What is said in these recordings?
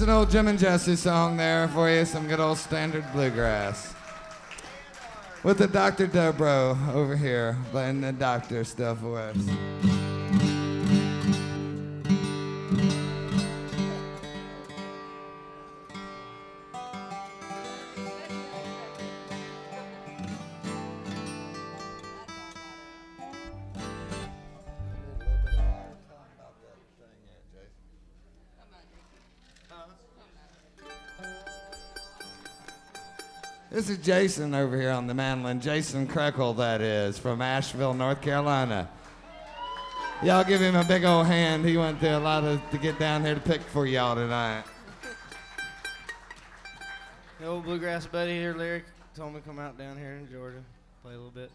an old Jim and Jesse song there for you, some good old standard bluegrass. With the Dr. Dobro over here playing the doctor stuff for us. This is Jason over here on the mandolin. Jason Krekel, that is, from Asheville, North Carolina. Y'all give him a big old hand. He went through a lot to get down here to pick for y'all tonight. The old bluegrass buddy here, Lyric, told me to come out down here in Georgia, play a little bit.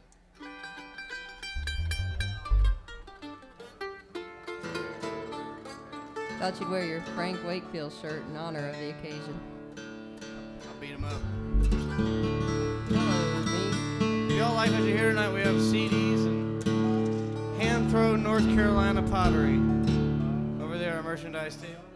Thought you'd wear your Frank Wakefield shirt in honor of the occasion. I'll beat him up. Hello, me. If y'all like what you hear tonight, we have CDs and hand-thrown North Carolina pottery over there, our merchandise table.